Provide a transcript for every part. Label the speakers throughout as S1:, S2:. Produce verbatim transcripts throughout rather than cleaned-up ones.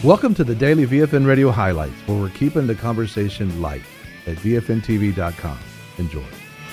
S1: Welcome to the Daily V F N Radio Highlights, where we're keeping the conversation light at V F N T V dot com. Enjoy.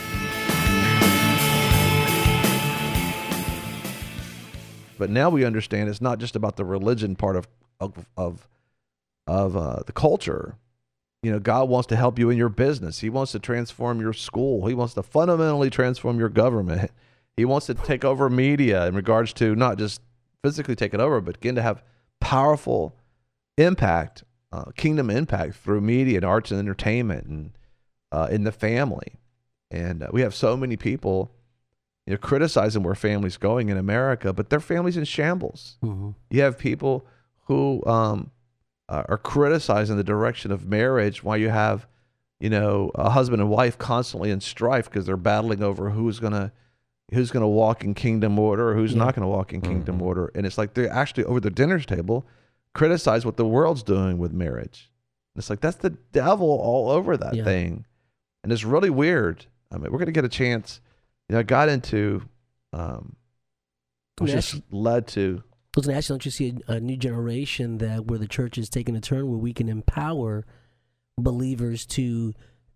S1: But now we understand it's not just about the religion part of of of, of uh, the culture. You know, God wants to help you in your business. He wants to transform your school. He wants to fundamentally transform your government. He wants to take over media in regards to not just physically take it over, but begin to have powerful impact, uh, kingdom impact through media and arts and entertainment and uh, in the family. And uh, we have so many people, you know, criticizing where families going in America, but their families in shambles. Mm-hmm. You have people who um, uh, are criticizing the direction of marriage while you have, you know, a husband and wife constantly in strife because they're battling over who's gonna who's gonna walk in kingdom order or who's yeah. not gonna walk in kingdom mm-hmm. order. And it's like they're actually over the dinner table criticize what the world's doing with marriage. And it's like that's the devil all over that yeah. thing, and it's really weird. I mean, we're gonna get a chance. You know, I got into, um, which just led to.
S2: I was going to ask you, don't you see a, a new generation that where the church is taking a turn where we can empower believers to,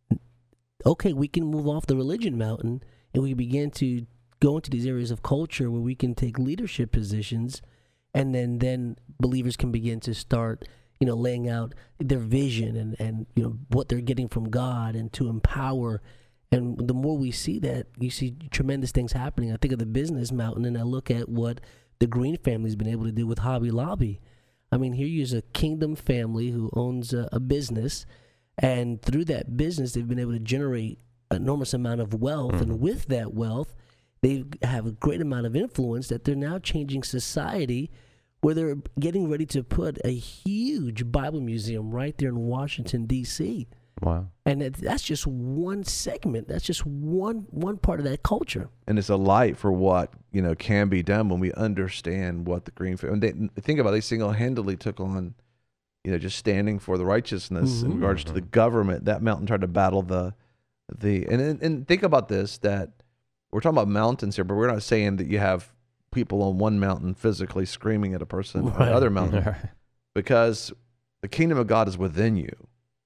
S2: okay, we can move off the religion mountain and we begin to go into these areas of culture where we can take leadership positions, and then then believers can begin to start, you know, laying out their vision and, and you know, what they're getting from God, and to empower. And the more we see that, you see tremendous things happening. I think of the business mountain, and I look at what the Green family's been able to do with Hobby Lobby. I mean, here you're a kingdom family who owns a, a business, and through that business, they've been able to generate an enormous amount of wealth. Mm-hmm. And with that wealth, they have a great amount of influence that they're now changing society, where they're getting ready to put a huge Bible museum right there in Washington, D C
S3: Wow.
S2: And it, that's just one segment. That's just one one part of that culture.
S1: And it's a light for what, you know, can be done when we understand what the Green family, and they, think about it, they single-handedly took on, you know, just standing for the righteousness mm-hmm. in regards mm-hmm. to the government. That mountain tried to battle the, the and, and think about this, that we're talking about mountains here, but we're not saying that you have people on one mountain physically screaming at a person right. on the other mountain, because the kingdom of God is within you.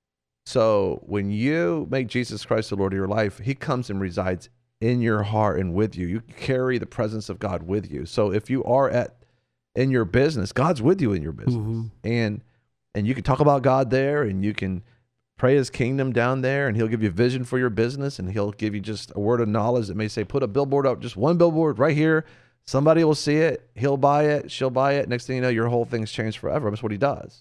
S1: So when you make Jesus Christ the Lord of your life, he comes and resides in your heart and with you. You carry the presence of God with you. So if you are at in your business, God's with you in your business. Mm-hmm. And and you can talk about God there, and you can pray his kingdom down there, and he'll give you vision for your business, and he'll give you just a word of knowledge that may say, put a billboard up, just one billboard right here. Somebody will see it. He'll buy it. She'll buy it. Next thing you know, your whole thing's changed forever. That's what he does.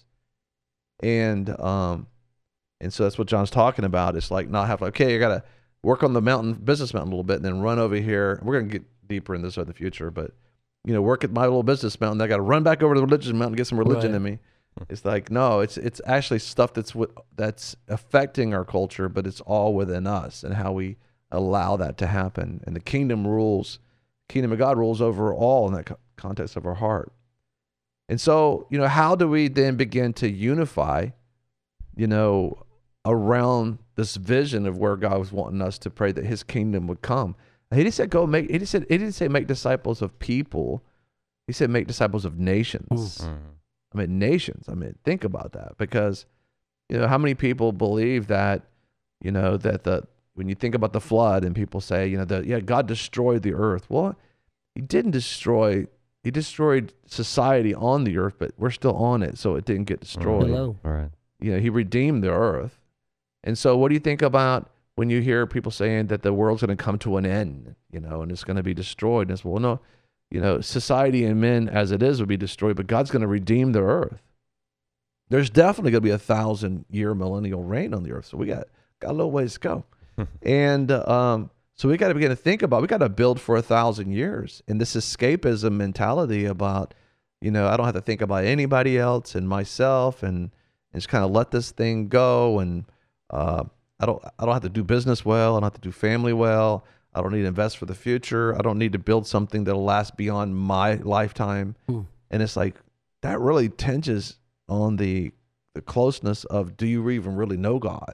S1: And um And so that's what John's talking about. It's like not having, okay, you got to work on the mountain, business mountain a little bit, and then run over here. We're going to get deeper in this in the future, but, you know, work at my little business mountain. I got to run back over to the religious mountain and get some religion right. in me. It's like, no, it's it's actually stuff that's what that's affecting our culture, but it's all within us and how we allow that to happen. And the kingdom rules, kingdom of God rules over all in that co- context of our heart. And so, you know, how do we then begin to unify, you know, around this vision of where God was wanting us to pray that his kingdom would come? He didn't say go make, he didn't say, he didn't say make disciples of people. He said make disciples of nations. Mm-hmm. I mean, nations. I mean, think about that, because, you know, how many people believe that, you know, that the, when you think about the flood and people say, you know, that, yeah, God destroyed the earth. Well, he didn't destroy, he destroyed society on the earth, but we're still on it. So it didn't get destroyed.
S2: Hello.
S3: All right.
S1: You know, he redeemed the earth. And so what do you think about when you hear people saying that the world's going to come to an end, you know, and it's going to be destroyed? And it's, well, no, you know, society and men as it is will be destroyed, but God's going to redeem the earth. There's definitely going to be a thousand year millennial reign on the earth. So we got, got a little ways to go. and um, so we got to begin to think about, we got to build for a thousand years. And this escapism mentality about, you know, I don't have to think about anybody else and myself, and, and just kind of let this thing go. And uh, I don't I don't have to do business well. I don't have to do family well. I don't need to invest for the future. I don't need to build something that'll last beyond my lifetime. Mm. And it's like, that really tinges on the the closeness of, do you even really know God?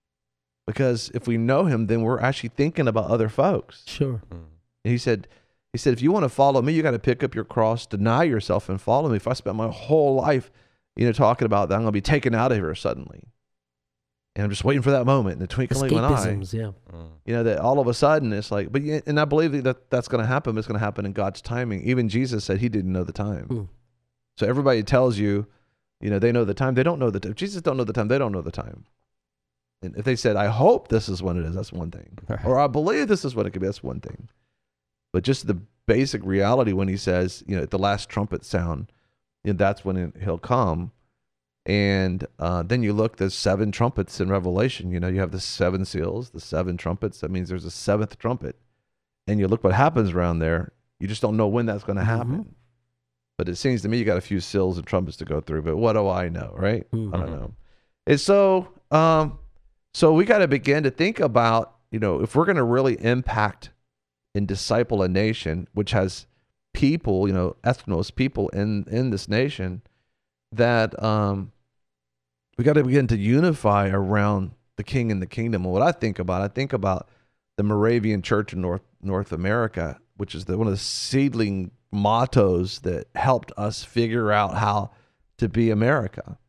S1: Because if we know him, then we're actually thinking about other folks.
S2: Sure.
S1: Mm. And he said, he said, if you want to follow me, you got to pick up your cross, deny yourself, and follow me. If I spent my whole life you know, talking about that I'm going to be taken out of here suddenly. And I'm just waiting for that moment in the twinkling of an eye.
S2: Escapisms, yeah.
S1: You know, that all of a sudden it's like, but yeah, and I believe that that's going to happen. It's going to happen in God's timing. Even Jesus said he didn't know the time.
S2: Mm.
S1: So everybody tells you, you know, they know the time. They don't know the time. Jesus don't know the time. They don't know the time. And if they said, I hope this is when it is, that's one thing.
S3: Right.
S1: Or I believe this is when it could be, that's one thing. But just the basic reality when he says, you know, at the last trumpet sound, you know, that's when it, he'll come. And uh, then you look, there's seven trumpets in Revelation. You know, you have the seven seals, the seven trumpets. That means there's a seventh trumpet. And you look what happens around there. You just don't know when that's going to happen.
S2: Mm-hmm.
S1: But it seems to me you got a few seals and trumpets to go through. But what do I know, right?
S2: Mm-hmm.
S1: I don't know. And so, um, so we got to begin to think about, you know, if we're going to really impact and disciple a nation, which has people, you know, ethnos, people in, in this nation, that um, we got to begin to unify around the King and the kingdom. And what I think about, I think about the Moravian Church in North North America, which is the, one of the seedling mottos that helped us figure out how to be America.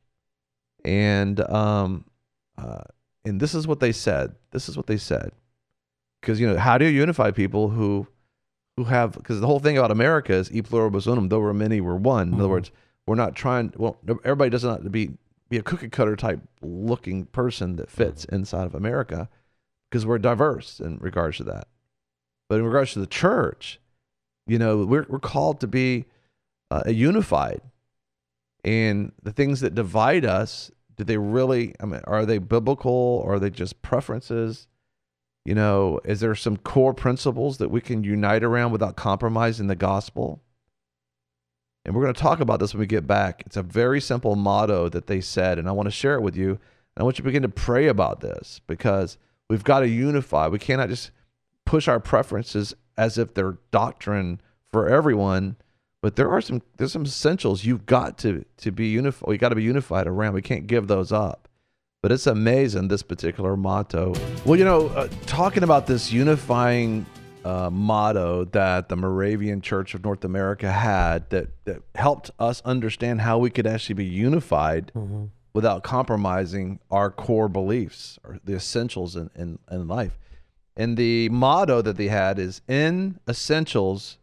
S1: And um, uh, and this is what they said. This is what they said. Because, you know, how do you unify people who who have, because the whole thing about America is e pluribus unum, though we're many, we're one. In
S2: Mm-hmm.
S1: other words, we're not trying, well, everybody does not be, be a cookie cutter type looking person that fits inside of America, because we're diverse in regards to that. But in regards to the church, you know, we're we're called to be uh, unified. And the things that divide us, do they really, I mean, are they biblical, or are they just preferences? You know, is there some core principles that we can unite around without compromising the gospel? And we're going to talk about this when we get back. It's a very simple motto that they said, and I want to share it with you. And I want you to begin to pray about this, because we've got to unify. We cannot just push our preferences as if they're doctrine for everyone. But there are some there's some essentials you've got to to be unified. We got to be unified around. We can't give those up. But it's amazing, this particular motto. Well, you know, uh, talking about this unifying uh, motto that the Moravian Church of North America had, that that helped us understand how we could actually be unified
S2: Mm-hmm.
S1: without compromising our core beliefs or the essentials in, in, in life. And the motto that they had is, in essentials,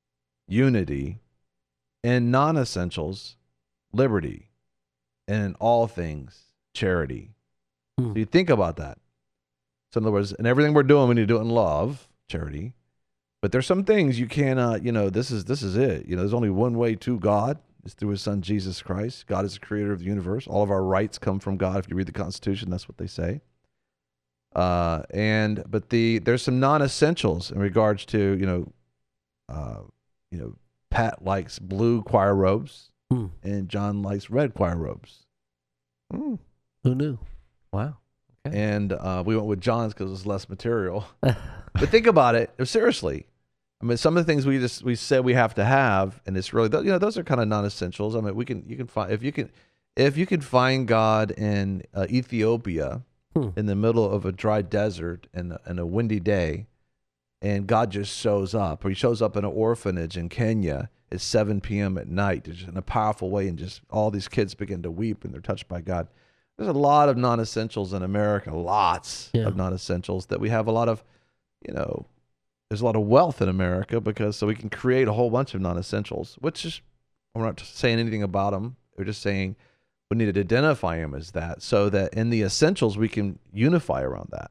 S1: unity; in non-essentials, liberty; and in all things, charity.
S2: Hmm.
S1: So you think about that. So in other words, in everything we're doing, we need to do it in love, charity. But there's some things you cannot, you know, this is this is it. You know, there's only one way to God. It's through his son, Jesus Christ. God is the creator of the universe. All of our rights come from God. If you read the Constitution, that's what they say. Uh, and but the there's some non-essentials in regards to, you know, uh, you know, Pat likes blue choir robes,
S2: Hmm.
S1: and John likes red choir robes.
S3: Mm.
S2: Who knew?
S3: Wow. Okay.
S1: And uh, we went with John's because it's less material. But think about it seriously. I mean, some of the things we just we said we have to have, and it's really, you know, those are kind of non-essentials. I mean, we can you can find if you can if you can find God in uh, Ethiopia
S2: Hmm.
S1: in the middle of a dry desert and and a windy day, and God just shows up, or he shows up in an orphanage in Kenya at seven p.m. at night, just in a powerful way, and just all these kids begin to weep and they're touched by God. There's a lot of non-essentials in America, lots
S2: Yeah.
S1: of non-essentials that we have a lot of, you know, there's a lot of wealth in America because so we can create a whole bunch of non-essentials, which is, we're not saying anything about them. We're just saying we need to identify them as that so that in the essentials we can unify around that.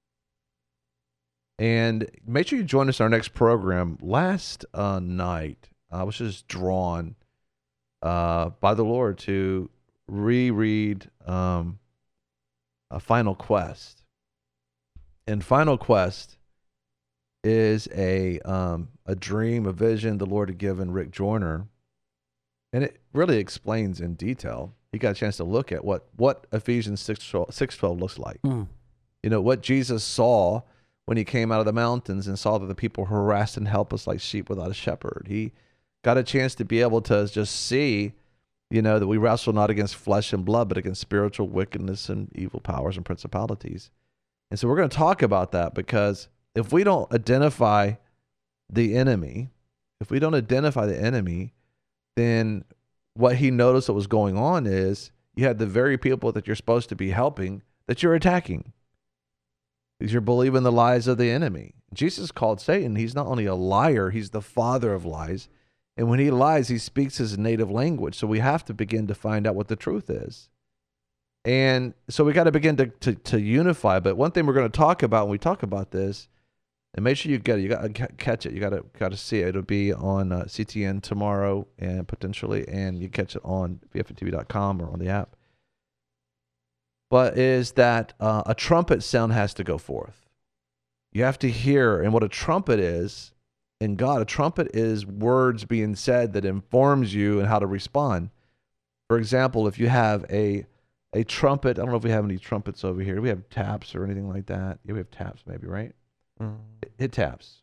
S1: And make sure you join us in our next program. Last uh, night, I was just drawn uh, by the Lord to reread um, a Final Quest. And Final Quest is a um, a dream, a vision the Lord had given Rick Joyner, and it really explains in detail. He got a chance to look at what what Ephesians six twelve looks like.
S2: Hmm.
S1: You know, what Jesus saw when he came out of the mountains and saw that the people were harassed and helpless like sheep without a shepherd. He got a chance to be able to just see, you know, that we wrestle not against flesh and blood, but against spiritual wickedness and evil powers and principalities. And so we're going to talk about that, because if we don't identify the enemy, if we don't identify the enemy, then what he noticed that was going on is you had the very people that you're supposed to be helping that you're attacking. Because you're believing the lies of the enemy. Jesus called Satan, he's not only a liar, he's the father of lies. And when he lies, he speaks his native language. So we have to begin to find out what the truth is. And so we got to begin to, to, to unify. But one thing we're going to talk about when we talk about this, and make sure you get it, you got to catch it, you got to got to see it. It'll be on uh, C T N tomorrow and potentially, and you catch it on B F N T V dot com or on the app. But is that uh, a trumpet sound has to go forth. You have to hear, and what a trumpet is, in God, a trumpet is words being said that informs you and how to respond. For example, if you have a a trumpet, I don't know if we have any trumpets over here. Do we have taps or anything like that? Yeah, we have taps maybe, right? Mm. Hit, hit taps.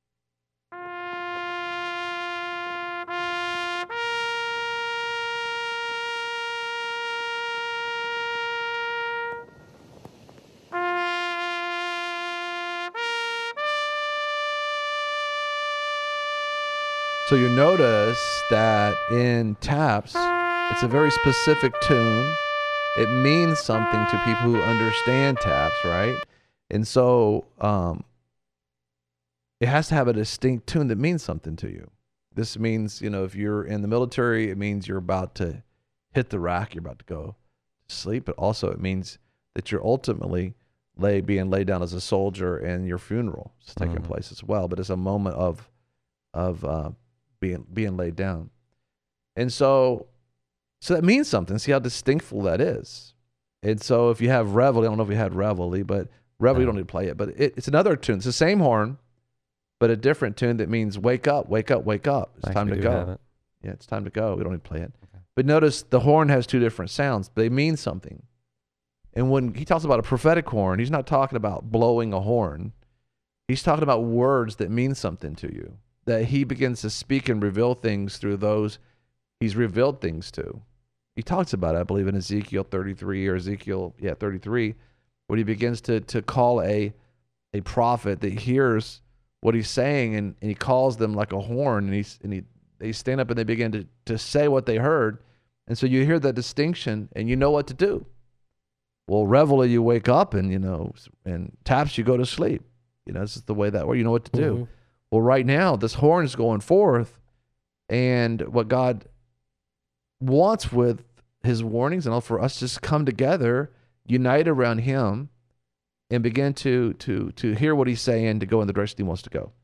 S1: So you notice that in taps, it's a very specific tune. It means something to people who understand taps, right? And so um, it has to have a distinct tune that means something to you. This means, you know, if you're in the military, it means you're about to hit the rack, you're about to go to sleep. But also it means that you're ultimately lay, being laid down as a soldier and your funeral is taking mm-hmm. place as well. But it's a moment of, of uh, being being laid down. And so so that means something. See how distinctful that is. And so if you have reveille, I don't know if we had reveille, but reveille, you don't need to play it, but it, it's another tune. It's the same horn, but a different tune that means wake up, wake up, wake up. It's time to go. It. Yeah, it's time to go. We don't need to play it. Okay. But notice the horn has two different sounds. They mean something. And when he talks about a prophetic horn, he's not talking about blowing a horn. He's talking about words that mean something to you, that he begins to speak and reveal things through those he's revealed things to. He talks about it, I believe, in Ezekiel thirty-three or Ezekiel, yeah, thirty-three, when he begins to to call a a prophet that hears what he's saying, and, and he calls them like a horn, and he's and he they stand up and they begin to to say what they heard, and so you hear that distinction and you know what to do. Well, reveille, you wake up, and you know, and taps, you go to sleep. You know, this is the way that way you know what to do. Mm-hmm. Well, right now this horn is going forth, and what God wants with his warnings and all for us to just come together, unite around him, and begin to to to hear what he's saying, to go in the direction he wants to go.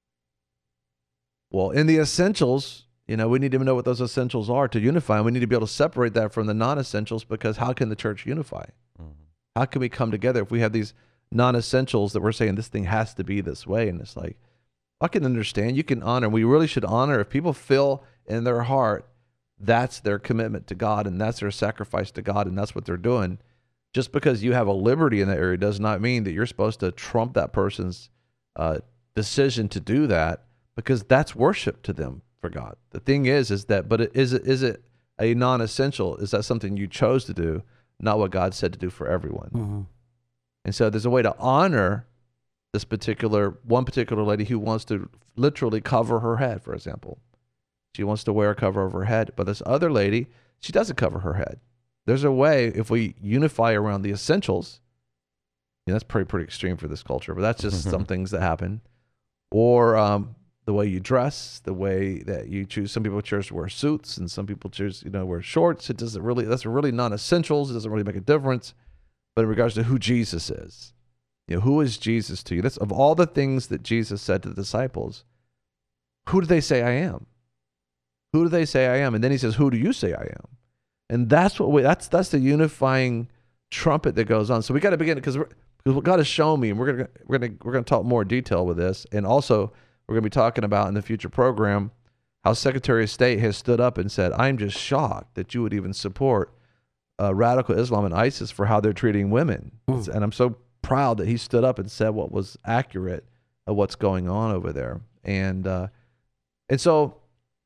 S1: Well, in the essentials, you know, we need to know what those essentials are to unify, and we need to be able to separate that from the non-essentials, because how can the church unify? Mm-hmm. How can we come together if we have these non-essentials that we're saying this thing has to be this way? And it's like, I can understand, you can honor, we really should honor if people feel in their heart that's their commitment to God, and that's their sacrifice to God, and that's what they're doing. Just because you have a liberty in that area does not mean that you're supposed to trump that person's uh, decision to do that, because that's worship to them for God. The thing is, is that, but it, is it is it a non-essential? Is that something you chose to do, not what God said to do for everyone? Mm-hmm. And so there's a way to honor this particular, one particular lady who wants to literally cover her head, for example. She wants to wear a cover over her head, but this other lady, she doesn't cover her head. There's a way, if we unify around the essentials, you know, that's pretty pretty extreme for this culture, but that's just some things that happen. Or um, the way you dress, the way that you choose. Some people choose to wear suits, and some people choose, you know, wear shorts. It doesn't really, that's really non-essentials. It doesn't really make a difference. But in regards to who Jesus is, you know, who is Jesus to you? That's of all the things that Jesus said to the disciples, who do they say I am? Who do they say I am? And then he says, who do you say I am? And that's what we, that's that's the unifying trumpet that goes on. So we got to begin, because because what God has shown me, and we're gonna we're gonna we're gonna talk more detail with this, and also we're gonna be talking about in the future program how Secretary of State has stood up and said, I'm just shocked that you would even support uh, radical Islam and ISIS for how they're treating women. Mm. And I'm so proud that he stood up and said what was accurate of what's going on over there. And uh, and so.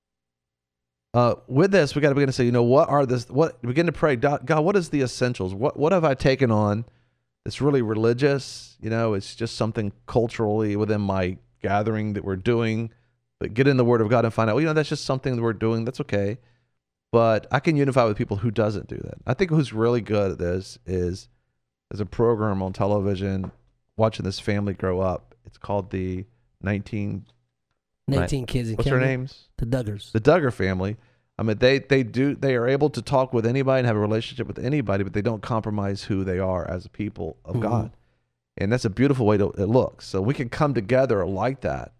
S1: Uh, with this, we got to begin to say, you know, what are this? What begin to pray, God, God, what is the essentials? What what have I taken on that's really religious? You know, it's just something culturally within my gathering that we're doing. But get in the Word of God and find out, well, you know, that's just something that we're doing. That's okay. But I can unify with people who doesn't do that. I think who's really good at this is there's a program on television watching this family grow up. It's called the nineteen
S2: nineteen kids in
S1: What's
S2: Canada.
S1: their names?
S2: The Duggars.
S1: The Duggar family. I mean, they they do they are able to talk with anybody and have a relationship with anybody, but they don't compromise who they are as a people of
S2: Mhm.
S1: God. And that's a beautiful way to it looks. So we can come together like that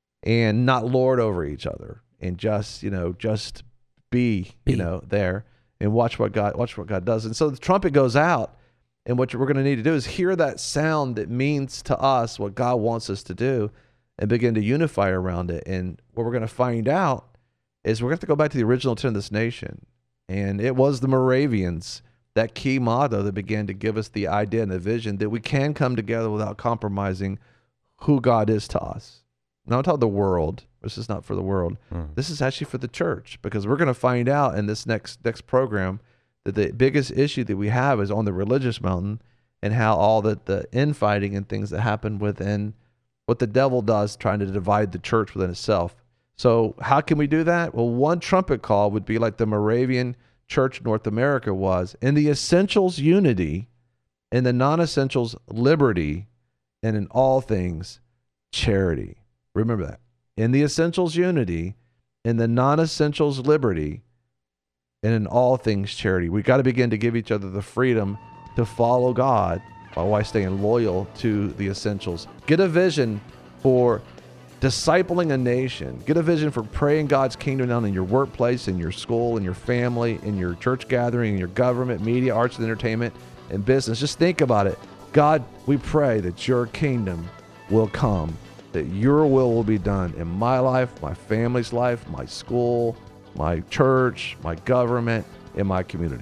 S1: and not lord over each other and just, you know, just be,
S2: Be.
S1: you know, there and watch what God watch what God does. And so the trumpet goes out, and what we're going to need to do is hear that sound that means to us what God wants us to do and begin to unify around it. And what we're going to find out is we're going to have to go back to the original intent of this nation. And it was the Moravians, that key motto that began to give us the idea and the vision that we can come together without compromising who God is to us. Not about the world. This is not for the world.
S3: Mm.
S1: This is actually for the church, because we're going to find out in this next next program that the biggest issue that we have is on the religious mountain, and how all the, the infighting and things that happen within what the devil does trying to divide the church within itself. So how can we do that? Well, one trumpet call would be like the Moravian Church North America was. In the essentials, unity. In the non-essentials, liberty. And in all things, charity. Remember that. In the essentials, unity. In the non-essentials, liberty. And in all things, charity. We got to begin to give each other the freedom to follow God while staying loyal to the essentials. Get a vision for discipling a nation. Get a vision for praying God's kingdom down in your workplace, in your school, in your family, in your church gathering, in your government, media, arts and entertainment, and business. Just think about it. God, we pray that your kingdom will come, that your will will be done in my life, my family's life, my school, my church, my government, in my community.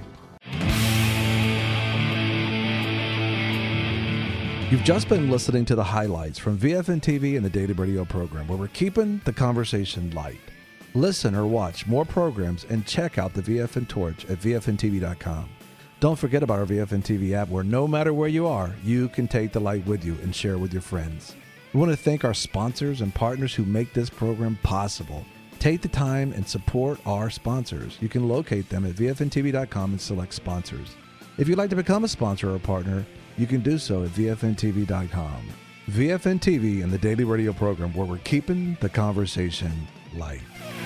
S1: You've just been listening to the highlights from V F N T V and the Daily Radio program, where we're keeping the conversation light. Listen or watch more programs and check out the V F N Torch at V F N T V dot com. Don't forget about our V F N T V app, where no matter where you are, you can take the light with you and share with your friends. We want to thank our sponsors and partners who make this program possible. Take the time and support our sponsors. You can locate them at V F N T V dot com and select sponsors. If you'd like to become a sponsor or a partner, you can do so at V F N T V dot com. V F N T V and the Daily Radio program, where we're keeping the conversation light.